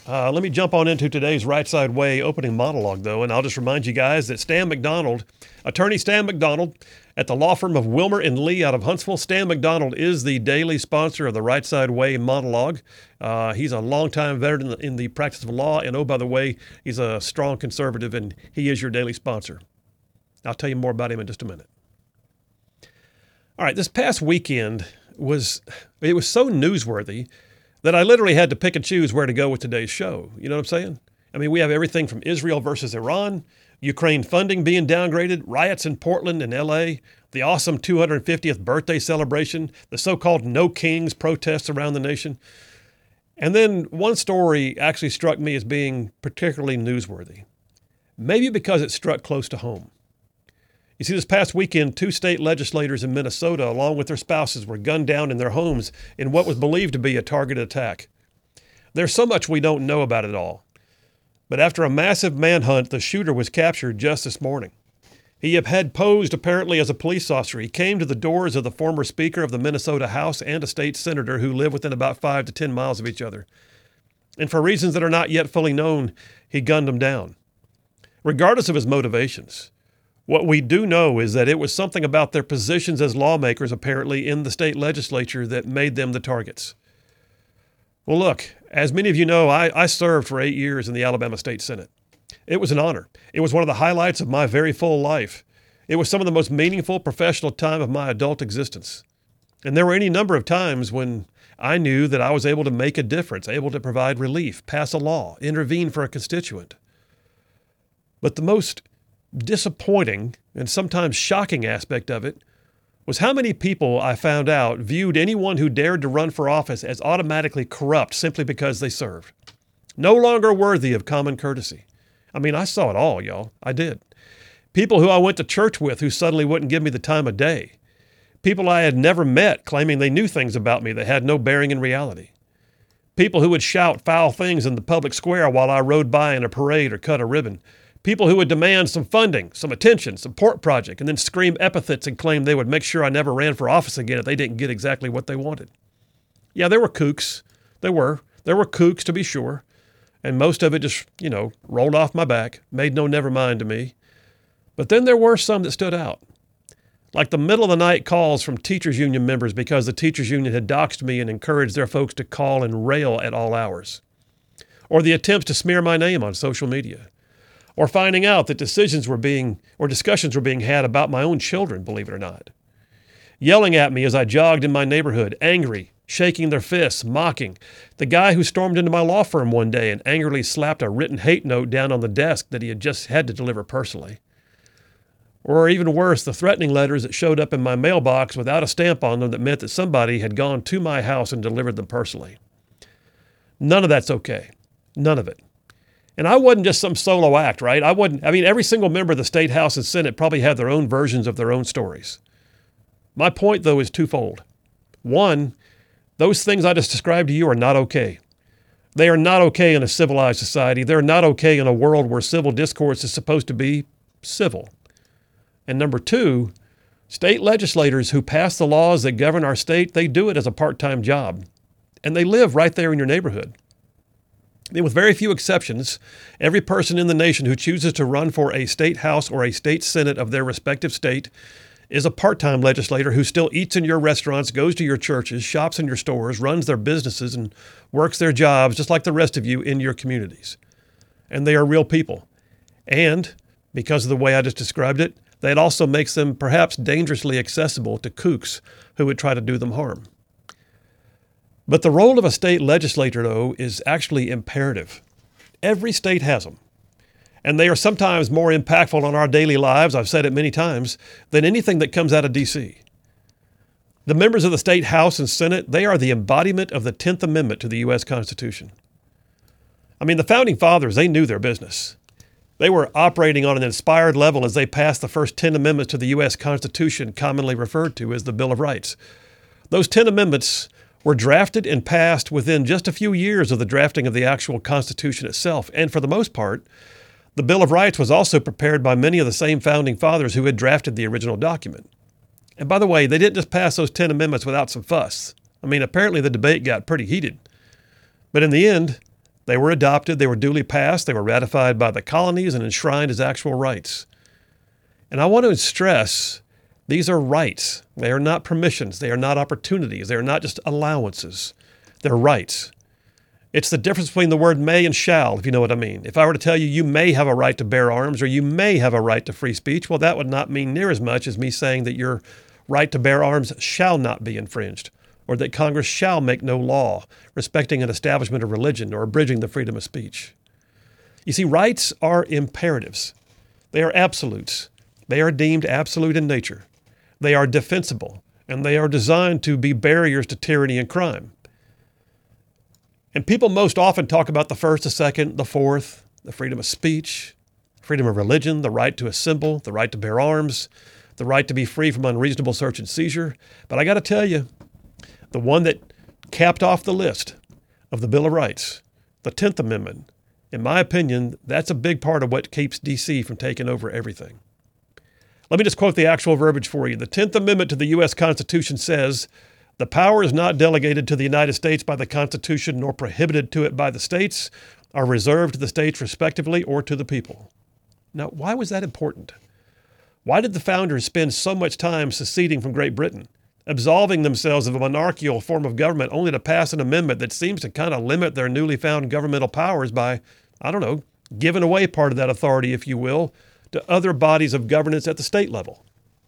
Let me jump on into today's Right Side Way opening monologue, though, and I'll just remind you guys that Stan McDonald, attorney Stan McDonald, at the law firm of Wilmer and Lee out of Huntsville, Stan McDonald is the daily sponsor of the Right Side Way monologue. He's a longtime veteran in the practice of law, and oh, by the way, he's a strong conservative, and he is your daily sponsor. I'll tell you more about him in just a minute. All right, this past weekend was so newsworthy that I literally had to pick and choose where to go with today's show. You know what I'm saying? I mean, we have everything from Israel versus Iran, Ukraine funding being downgraded, riots in Portland and L.A., the awesome 250th birthday celebration, the so-called No Kings protests around the nation. And then one story actually struck me as being particularly newsworthy, maybe because it struck close to home. You see, this past weekend, 2 state legislators in Minnesota, along with their spouses, were gunned down in their homes in what was believed to be a targeted attack. There's so much we don't know about it all. But after a massive manhunt, the shooter was captured just this morning. He had posed apparently as a police officer. He came to the doors of the former Speaker of the Minnesota House and a state senator who live within about 5 to 10 miles of each other. And for reasons that are not yet fully known, he gunned them down. Regardless of his motivations, what we do know is that it was something about their positions as lawmakers, apparently, in the state legislature that made them the targets. Well, look, as many of you know, I served for 8 years in the Alabama State Senate. It was an honor. It was one of the highlights of my very full life. It was some of the most meaningful professional time of my adult existence. And there were any number of times when I knew that I was able to make a difference, able to provide relief, pass a law, intervene for a constituent. But the most disappointing and sometimes shocking aspect of it was how many people I found out viewed anyone who dared to run for office as automatically corrupt simply because they served. No longer worthy of common courtesy. I mean, I saw it all, y'all. I did. People who I went to church with who suddenly wouldn't give me the time of day. People I had never met claiming they knew things about me that had no bearing in reality. People who would shout foul things in the public square while I rode by in a parade or cut a ribbon. People who would demand some funding, some attention, some support project, and then scream epithets and claim they would make sure I never ran for office again if they didn't get exactly what they wanted. Yeah, there were kooks. There were kooks, to be sure. And most of it just, rolled off my back, made no never mind to me. But then there were some that stood out. Like the middle of the night calls from teachers union members because the teachers union had doxed me and encouraged their folks to call and rail at all hours. Or the attempts to smear my name on social media. Or finding out that discussions were being had about my own children, believe it or not. Yelling at me as I jogged in my neighborhood, angry, shaking their fists, mocking. The guy who stormed into my law firm one day and angrily slapped a written hate note down on the desk that he had just had to deliver personally. Or even worse, the threatening letters that showed up in my mailbox without a stamp on them that meant that somebody had gone to my house and delivered them personally. None of that's okay. None of it. And I wasn't just some solo act, right? Every single member of the State House and Senate probably had their own versions of their own stories. My point, though, is twofold. One, those things I just described to you are not okay. They are not okay in a civilized society. They're not okay in a world where civil discourse is supposed to be civil. And number two, state legislators who pass the laws that govern our state, they do it as a part-time job. And they live right there in your neighborhood. And with very few exceptions, every person in the nation who chooses to run for a state house or a state senate of their respective state is a part-time legislator who still eats in your restaurants, goes to your churches, shops in your stores, runs their businesses, and works their jobs just like the rest of you in your communities. And they are real people. And because of the way I just described it, that also makes them perhaps dangerously accessible to kooks who would try to do them harm. But the role of a state legislator, though, is actually imperative. Every state has them. And they are sometimes more impactful on our daily lives, I've said it many times, than anything that comes out of D.C. The members of the State House and Senate, they are the embodiment of the 10th Amendment to the U.S. Constitution. I mean, the Founding Fathers, they knew their business. They were operating on an inspired level as they passed the first 10 amendments to the U.S. Constitution, commonly referred to as the Bill of Rights. Those 10 amendments were drafted and passed within just a few years of the drafting of the actual Constitution itself, and for the most part, the Bill of Rights was also prepared by many of the same Founding Fathers who had drafted the original document. And by the way, they didn't just pass those 10 amendments without some fuss. I mean, apparently the debate got pretty heated. But in the end, They were adopted, they were duly passed, they were ratified by the colonies and enshrined as actual rights. And I want to stress, these are rights. They are not permissions. They are not opportunities. They are not just allowances. They're rights. It's the difference between the word may and shall, if you know what I mean. If I were to tell you, you may have a right to bear arms or you may have a right to free speech, well, that would not mean near as much as me saying that your right to bear arms shall not be infringed, or that Congress shall make no law respecting an establishment of religion or abridging the freedom of speech. You see, rights are imperatives. They are absolutes. They are deemed absolute in nature. They are defensible, and they are designed to be barriers to tyranny and crime. And people most often talk about the first, the second, the fourth, the freedom of speech, freedom of religion, the right to assemble, the right to bear arms, the right to be free from unreasonable search and seizure. But I got to tell you, the one that capped off the list of the Bill of Rights, the 10th Amendment, in my opinion, that's a big part of what keeps D.C. from taking over everything. Let me just quote the actual verbiage for you. The 10th Amendment to the U.S. Constitution says, "The power is not delegated to the United States by the Constitution nor prohibited to it by the states, are reserved to the states respectively or to the people." Now, why was that important? Why did the founders spend so much time seceding from Great Britain, absolving themselves of a monarchical form of government only to pass an amendment that seems to kind of limit their newly found governmental powers by, giving away part of that authority, if you will, to other bodies of governance at the state level?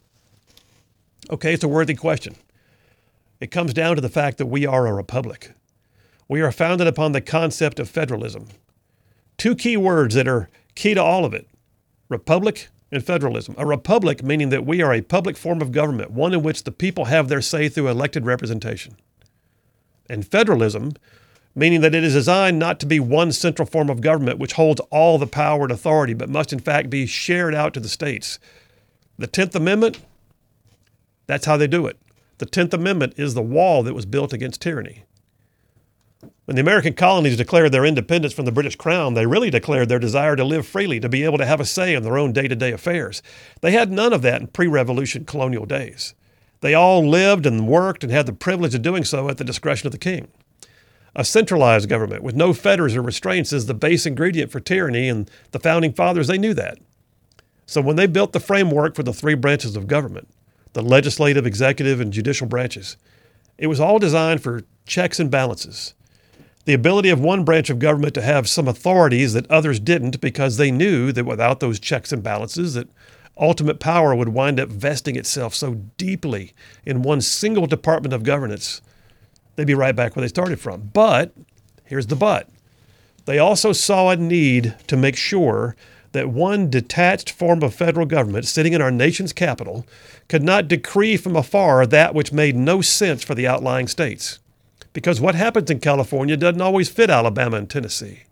Okay, it's a worthy question. It comes down to the fact that we are a republic. We are founded upon the concept of federalism. Two key words that are key to all of it: republic and federalism. A republic meaning that we are a public form of government, one in which the people have their say through elected representation. And federalism meaning that it is designed not to be one central form of government which holds all the power and authority, but must in fact be shared out to the states. The 10th Amendment, that's how they do it. The 10th Amendment is the wall that was built against tyranny. When the American colonies declared their independence from the British Crown, they really declared their desire to live freely, to be able to have a say in their own day-to-day affairs. They had none of that in pre-revolution colonial days. They all lived and worked and had the privilege of doing so at the discretion of the king. A centralized government with no fetters or restraints is the base ingredient for tyranny, and the founding fathers, they knew that. So when they built the framework for the three branches of government, the legislative, executive, and judicial branches, it was all designed for checks and balances. The ability of one branch of government to have some authorities that others didn't, because they knew that without those checks and balances, that ultimate power would wind up vesting itself so deeply in one single department of governance, they'd be right back where they started from. But, here's the but, they also saw a need to make sure that one detached form of federal government sitting in our nation's capital could not decree from afar that which made no sense for the outlying states. Because what happens in California doesn't always fit Alabama and Tennessee.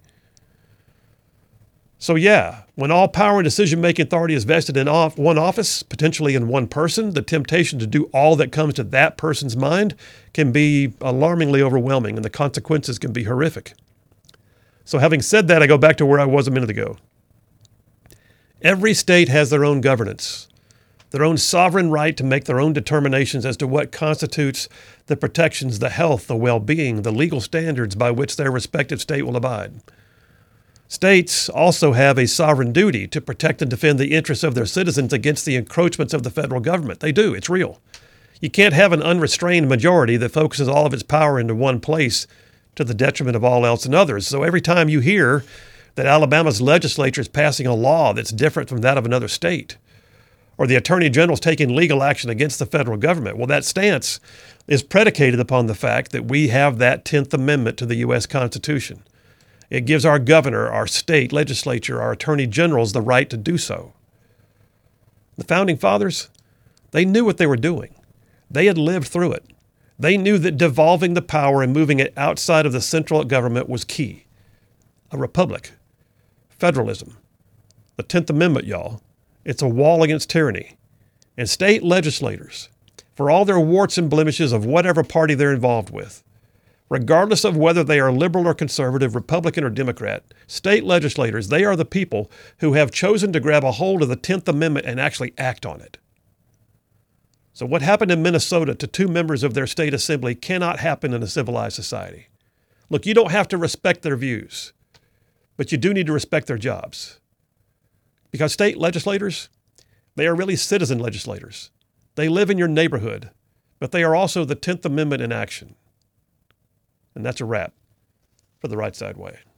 So yeah, when all power and decision-making authority is vested in one office, potentially in one person, the temptation to do all that comes to that person's mind can be alarmingly overwhelming, and the consequences can be horrific. So having said that, I go back to where I was a minute ago. Every state has their own governance, their own sovereign right to make their own determinations as to what constitutes the protections, the health, the well-being, the legal standards by which their respective state will abide. States also have a sovereign duty to protect and defend the interests of their citizens against the encroachments of the federal government. They do. It's real. You can't have an unrestrained majority that focuses all of its power into one place to the detriment of all else and others. So every time you hear that Alabama's legislature is passing a law that's different from that of another state, or the Attorney General is taking legal action against the federal government, well, that stance is predicated upon the fact that we have that 10th Amendment to the U.S. Constitution. It gives our governor, our state legislature, our attorney generals the right to do so. The founding fathers, they knew what they were doing. They had lived through it. They knew that devolving the power and moving it outside of the central government was key. A republic, federalism, the 10th Amendment, y'all, it's a wall against tyranny. And state legislators, for all their warts and blemishes of whatever party they're involved with, regardless of whether they are liberal or conservative, Republican or Democrat, state legislators, they are the people who have chosen to grab a hold of the 10th Amendment and actually act on it. So what happened in Minnesota to two members of their state assembly cannot happen in a civilized society. Look, you don't have to respect their views. but you do need to respect their jobs. Because state legislators, they are really citizen legislators. They live in your neighborhood, but they are also the 10th Amendment in action. And that's a wrap for the Right Side Way.